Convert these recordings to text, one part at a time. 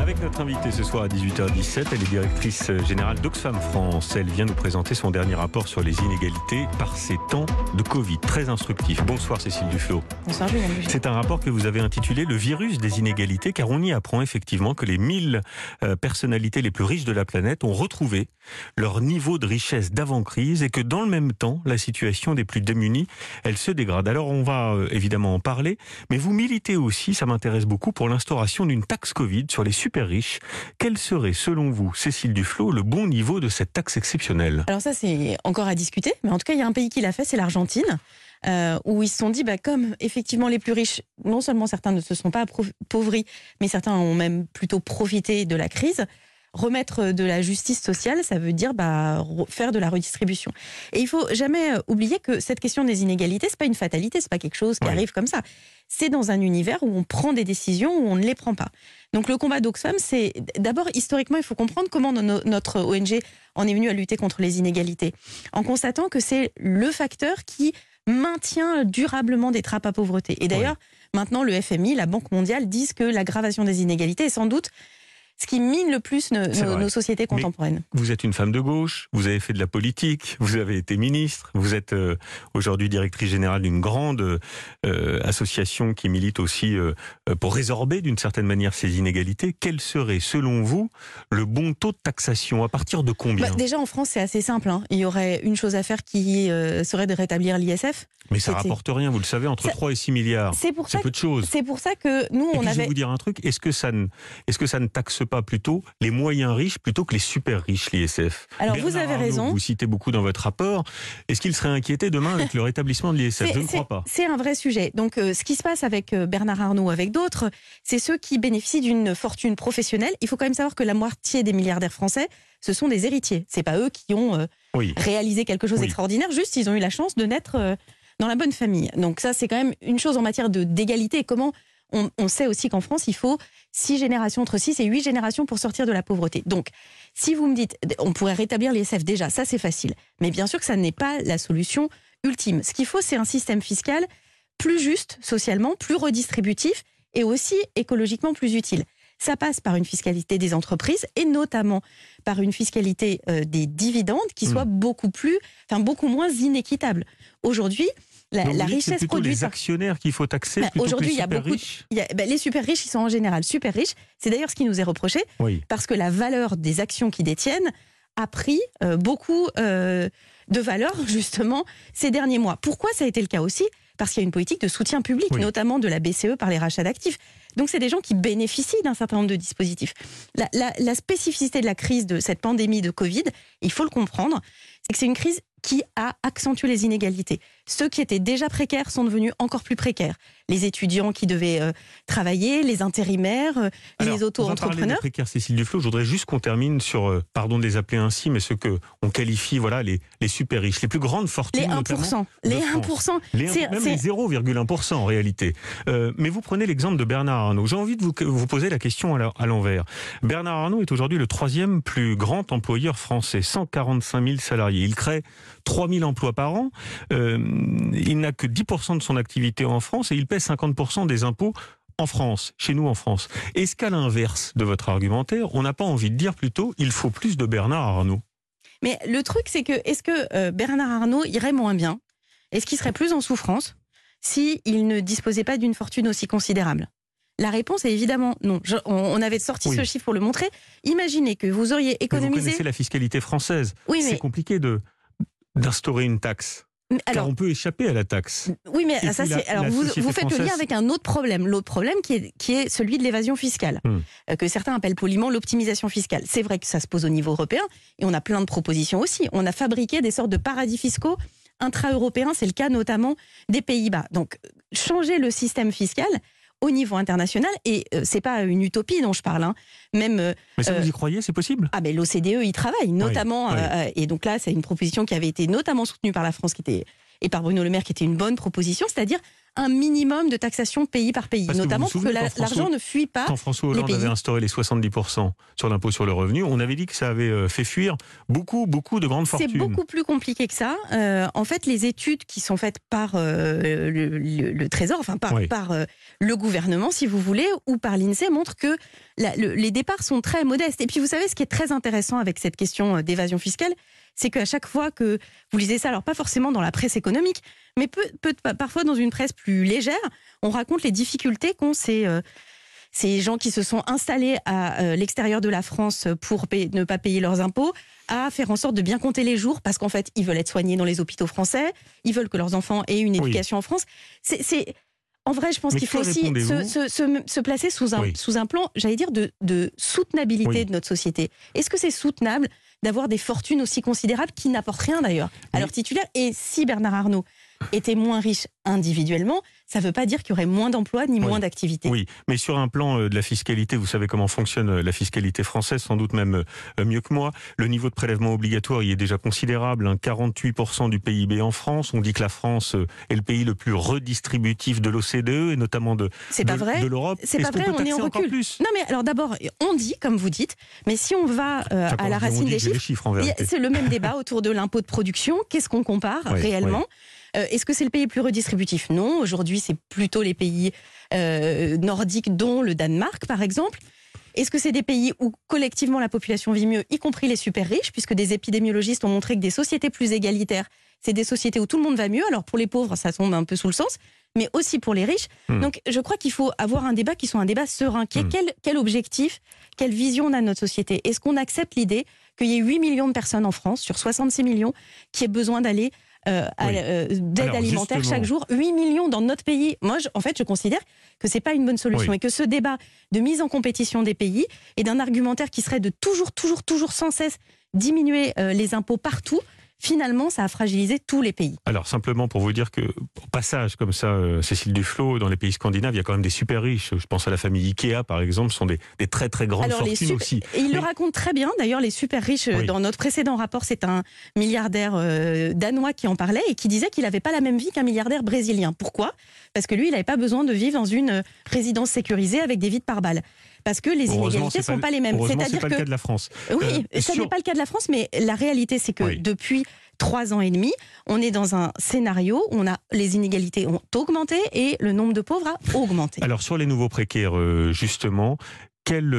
Avec notre invitée ce soir à 18h17, elle est directrice générale d'Oxfam France. Elle vient nous présenter son dernier rapport sur les inégalités par ces temps de Covid. Très instructif. Bonsoir Cécile Duflot. Bonsoir Julien. C'est un rapport que vous avez intitulé « Le virus des inégalités » car on y apprend effectivement que les 1000 personnalités les plus riches de la planète ont retrouvé leur niveau de richesse d'avant-crise et que dans le même temps, la situation des plus démunis, elle se dégrade. Alors on va évidemment en parler, mais vous militez aussi, ça m'intéresse beaucoup, pour l'instauration d'une taxe Covid sur les super riches. Quel serait, selon vous, Cécile Duflot, le bon niveau de cette taxe exceptionnelle ? Alors ça, c'est encore à discuter, mais en tout cas, il y a un pays qui l'a fait, c'est l'Argentine, où ils se sont dit, comme effectivement les plus riches, non seulement certains ne se sont pas appauvris, mais certains ont même plutôt profité de la crise. Remettre de la justice sociale, ça veut dire faire de la redistribution. Et il faut jamais oublier que cette question des inégalités, c'est pas une fatalité, c'est pas quelque chose qui arrive comme ça. C'est dans un univers où on prend des décisions, où on ne les prend pas. Donc le combat d'Oxfam, c'est d'abord historiquement, il faut comprendre comment notre ONG en est venue à lutter contre les inégalités, en constatant que c'est le facteur qui maintient durablement des trappes à pauvreté. Et d'ailleurs, maintenant le FMI, la Banque mondiale disent que l'aggravation des inégalités est sans doute ce qui mine le plus nos sociétés contemporaines. Mais vous êtes une femme de gauche, vous avez fait de la politique, vous avez été ministre, vous êtes aujourd'hui directrice générale d'une grande association qui milite aussi pour résorber d'une certaine manière ces inégalités. Quel serait, selon vous, le bon taux de taxation ? À partir de combien ? Déjà, en France, c'est assez simple. Il y aurait une chose à faire qui serait de rétablir l'ISF. Mais ça ne rapporte rien, vous le savez, entre 3 et 6 milliards. C'est peu de choses. C'est pour ça que nous, je vais vous dire un truc, est-ce que ça ne taxe pas plutôt les moyens riches plutôt que les super riches, l'ISF ? Alors vous avez raison. Vous citez beaucoup dans votre rapport. Est-ce qu'il serait inquiété demain avec le rétablissement de l'ISF ? Je ne crois pas. C'est un vrai sujet. Donc ce qui se passe avec Bernard Arnault, avec d'autres, c'est ceux qui bénéficient d'une fortune professionnelle. Il faut quand même savoir que la moitié des milliardaires français, ce sont des héritiers. C'est pas eux qui ont réalisé quelque chose d'extraordinaire. Juste, ils ont eu la chance de naître dans la bonne famille. Donc ça, c'est quand même une chose en matière d'égalité. Comment on sait aussi qu'en France, il faut 6 générations, entre 6 et 8 générations pour sortir de la pauvreté. Donc, si vous me dites, on pourrait rétablir l'ISF déjà, ça c'est facile. Mais bien sûr que ça n'est pas la solution ultime. Ce qu'il faut, c'est un système fiscal plus juste socialement, plus redistributif et aussi écologiquement plus utile. Ça passe par une fiscalité des entreprises et notamment par une fiscalité des dividendes qui soit beaucoup moins inéquitable. Aujourd'hui, la richesse produite. Les actionnaires qu'il faut taxer plutôt que les super riches. Les super riches, ils sont en général super riches. C'est d'ailleurs ce qui nous est reproché, parce que la valeur des actions qu'ils détiennent a pris beaucoup de valeur justement ces derniers mois. Pourquoi ça a été le cas aussi ? Parce qu'il y a une politique de soutien public, notamment de la BCE par les rachats d'actifs. Donc c'est des gens qui bénéficient d'un certain nombre de dispositifs. La spécificité de la crise de cette pandémie de Covid, il faut le comprendre, c'est que c'est une crise qui a accentué les inégalités. Ceux qui étaient déjà précaires sont devenus encore plus précaires. Les étudiants qui devaient travailler, les intérimaires, les auto-entrepreneurs. Vous en parlez des précaires, Cécile Duflot. Je voudrais juste qu'on termine sur, pardon de les appeler ainsi, mais ceux qu'on qualifie les super riches, les plus grandes fortunes. Les 1%. Les 1%. Même les 0,1% en réalité. Mais vous prenez l'exemple de Bernard Arnault. J'ai envie de vous poser la question à l'envers. Bernard Arnault est aujourd'hui le 3e plus grand employeur français, 145 000 salariés. Il crée 3 000 emplois par an. Il n'a que 10% de son activité en France et il paie 50% des impôts en France, chez nous en France. Est-ce qu'à l'inverse de votre argumentaire, on n'a pas envie de dire plutôt il faut plus de Bernard Arnault ? Mais le truc, c'est que est-ce que Bernard Arnault irait moins bien ? Est-ce qu'il serait plus en souffrance s'il ne disposait pas d'une fortune aussi considérable ? La réponse est évidemment non. On avait sorti ce chiffre pour le montrer. Imaginez que vous auriez économisé... Mais vous connaissez la fiscalité française. C'est compliqué d'instaurer une taxe. Car on peut échapper à la taxe. Oui, mais ça c'est. Alors vous faites le lien avec un autre problème. L'autre problème qui est celui de l'évasion fiscale, que certains appellent poliment l'optimisation fiscale. C'est vrai que ça se pose au niveau européen et on a plein de propositions aussi. On a fabriqué des sortes de paradis fiscaux intra-européens. C'est le cas notamment des Pays-Bas. Donc changer le système fiscal au niveau international, et c'est pas une utopie dont je parle, même... Mais ça, vous y croyez, c'est possible ? Mais l'OCDE y travaille, notamment, et donc là, c'est une proposition qui avait été notamment soutenue par la France et par Bruno Le Maire, qui était une bonne proposition, c'est-à-dire un minimum de taxation pays par pays, notamment pour que l'argent ne fuit pas. Quand François Hollande avait instauré les 70% sur l'impôt sur le revenu, on avait dit que ça avait fait fuir beaucoup de grandes fortunes. C'est beaucoup plus compliqué que ça. En fait, les études qui sont faites par le Trésor, enfin par le gouvernement, si vous voulez, ou par l'INSEE, montrent que les départs sont très modestes. Et puis, vous savez, ce qui est très intéressant avec cette question d'évasion fiscale, c'est qu'à chaque fois que vous lisez ça, alors pas forcément dans la presse économique, mais parfois dans une presse plus légère, on raconte les difficultés qu'ont ces gens qui se sont installés à l'extérieur de la France pour ne pas payer leurs impôts, à faire en sorte de bien compter les jours, parce qu'en fait, ils veulent être soignés dans les hôpitaux français, ils veulent que leurs enfants aient une éducation en France. En vrai, je pense qu'il faut aussi se placer sous un plan, j'allais dire, de soutenabilité de notre société. Est-ce que c'est soutenable d'avoir des fortunes aussi considérables qui n'apportent rien d'ailleurs à leur titulaire? Et si Bernard Arnault était moins riche individuellement, ça ne veut pas dire qu'il y aurait moins d'emplois ni moins d'activités. Oui, mais sur un plan de la fiscalité, vous savez comment fonctionne la fiscalité française, sans doute même mieux que moi. Le niveau de prélèvement obligatoire y est déjà considérable, 48% du PIB en France. On dit que la France est le pays le plus redistributif de l'OCDE et notamment de l'Europe. C'est pas vrai, on est en recul. Non mais alors d'abord, on dit, comme vous dites, mais si on va à la racine des chiffres, c'est le même débat autour de l'impôt de production. Qu'est-ce qu'on compare réellement ? Est-ce que c'est le pays le plus redistributif ? Non, aujourd'hui c'est plutôt les pays nordiques, dont le Danemark par exemple. Est-ce que c'est des pays où collectivement la population vit mieux, y compris les super riches, puisque des épidémiologistes ont montré que des sociétés plus égalitaires, c'est des sociétés où tout le monde va mieux. Alors pour les pauvres, ça tombe un peu sous le sens, mais aussi pour les riches. Donc je crois qu'il faut avoir un débat qui soit un débat serein. Quel objectif, quelle vision on a de notre société ? Est-ce qu'on accepte l'idée qu'il y ait 8 millions de personnes en France, sur 66 millions, qui aient besoin d'aller d'aide alimentaire chaque jour, 8 millions dans notre pays. Moi, je considère que c'est pas une bonne solution et que ce débat de mise en compétition des pays et d'un argumentaire qui serait de toujours sans cesse diminuer les impôts partout, finalement, ça a fragilisé tous les pays. Alors, simplement pour vous dire que, au passage, comme ça, Cécile Duflot, dans les pays scandinaves, il y a quand même des super riches. Je pense à la famille Ikea, par exemple, sont des très très grandes fortunes aussi. Et il le raconte très bien, d'ailleurs, les super riches. Dans notre précédent rapport, c'est un milliardaire danois qui en parlait et qui disait qu'il n'avait pas la même vie qu'un milliardaire brésilien. Pourquoi ? Parce que lui, il n'avait pas besoin de vivre dans une résidence sécurisée avec des vides par balles. Parce que les inégalités ne sont pas les mêmes. C'est pas le cas de la France. Oui, ça n'est pas le cas de la France, mais la réalité, c'est que depuis 3 ans et demi, on est dans un scénario où les inégalités ont augmenté et le nombre de pauvres a augmenté. Alors sur les nouveaux précaires, justement, quel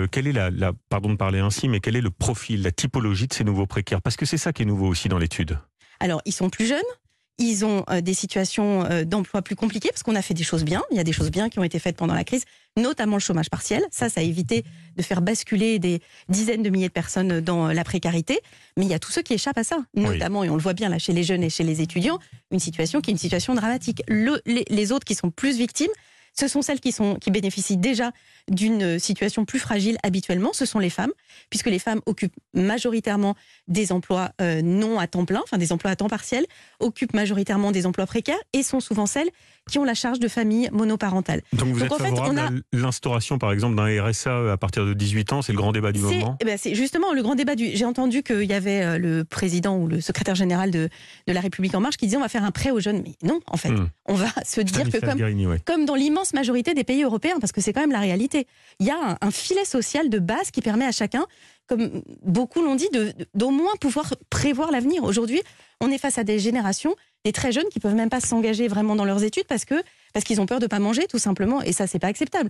est pardon de parler ainsi, mais quel est le profil, la typologie de ces nouveaux précaires ? Parce que c'est ça qui est nouveau aussi dans l'étude. Alors, ils sont plus jeunes. Ils ont des situations d'emploi plus compliquées parce qu'on a fait des choses bien. Il y a des choses bien qui ont été faites pendant la crise, notamment le chômage partiel. Ça a évité de faire basculer des dizaines de milliers de personnes dans la précarité. Mais il y a tous ceux qui échappent à ça, notamment, et on le voit bien là chez les jeunes et chez les étudiants, une situation qui est une situation dramatique. Les autres qui sont plus victimes, ce sont celles qui bénéficient déjà d'une situation plus fragile habituellement, ce sont les femmes, puisque les femmes occupent majoritairement des emplois non à temps plein, enfin des emplois à temps partiel, occupent majoritairement des emplois précaires et sont souvent celles qui ont la charge de famille monoparentale. Donc vous êtes favorable à l'instauration par exemple d'un RSA à partir de 18 ans, c'est le grand débat du moment ? C'est justement le grand débat J'ai entendu qu'il y avait le président ou le secrétaire général de La République En Marche qui disait on va faire un prêt aux jeunes. Mais non, en fait, on va se dire que comme dans l'immense majorité des pays européens, parce que c'est quand même la réalité, il y a un filet social de base qui permet à chacun, comme beaucoup l'ont dit, d'au moins pouvoir prévoir l'avenir. Aujourd'hui, on est face à des générations, des très jeunes qui ne peuvent même pas s'engager vraiment dans leurs études parce qu'ils ont peur de ne pas manger, tout simplement. Et ça, c'est pas acceptable.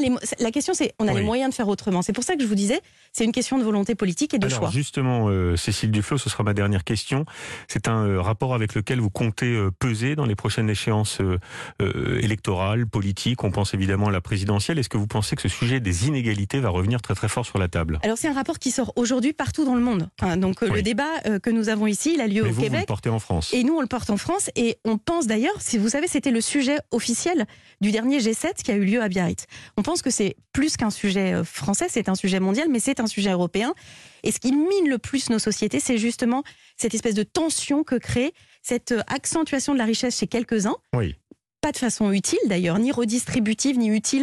La question, c'est on a les moyens de faire autrement. C'est pour ça que je vous disais, c'est une question de volonté politique et de choix. Alors justement, Cécile Duflot, ce sera ma dernière question. C'est un rapport avec lequel vous comptez peser dans les prochaines échéances électorales, politiques. On pense évidemment à la présidentielle. Est-ce que vous pensez que ce sujet des inégalités va revenir très très fort sur la table ? Alors c'est un rapport qui sort aujourd'hui partout dans le monde. Donc le débat que nous avons ici, il a lieu au Québec. Vous le portez en France. Et nous, on le porte en France. Et on pense d'ailleurs, si vous savez, c'était le sujet officiel du dernier G7 qui a eu lieu à Biarritz. On pense que c'est plus qu'un sujet français, c'est un sujet mondial, mais c'est un sujet européen. Et ce qui mine le plus nos sociétés, c'est justement cette espèce de tension que crée cette accentuation de la richesse chez quelques-uns. Pas de façon utile d'ailleurs, ni redistributive, ni utile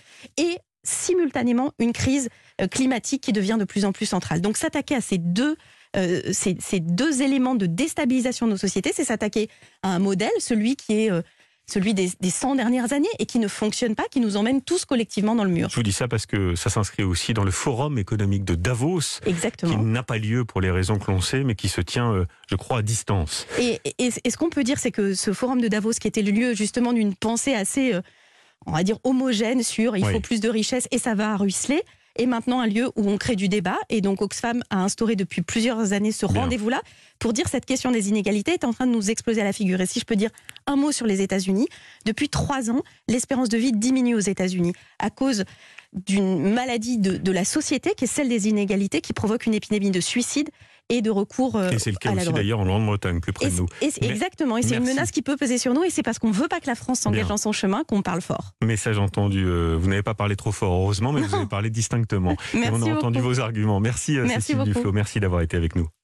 et simultanément une crise climatique qui devient de plus en plus centrale. Donc s'attaquer à ces deux éléments de déstabilisation de nos sociétés, c'est s'attaquer à un modèle, celui qui est celui des 100 dernières années, et qui ne fonctionne pas, qui nous emmène tous collectivement dans le mur. Je vous dis ça parce que ça s'inscrit aussi dans le forum économique de Davos, Exactement. Qui n'a pas lieu pour les raisons que l'on sait, mais qui se tient, je crois, à distance. Et ce qu'on peut dire, c'est que ce forum de Davos, qui était le lieu justement d'une pensée assez, on va dire, homogène sur il faut plus de richesse et ça va ruisseler, est maintenant un lieu où on crée du débat. Et donc Oxfam a instauré depuis plusieurs années ce rendez-vous-là pour dire cette question des inégalités est en train de nous exploser à la figure. Et si je peux dire un mot sur les États-Unis, depuis 3 ans, l'espérance de vie diminue aux États-Unis à cause d'une maladie de la société qui est celle des inégalités, qui provoque une épidémie de suicide et de recours à la drogue. Et c'est le cas aussi d'ailleurs en Grande-Bretagne, plus près de nous. Exactement, et c'est une menace qui peut peser sur nous, et c'est parce qu'on ne veut pas que la France s'engage dans son chemin qu'on parle fort. Message entendu, vous n'avez pas parlé trop fort, heureusement, mais vous avez parlé distinctement. Merci et on a entendu beaucoup. vos arguments. Merci Cécile Duflot, merci d'avoir été avec nous.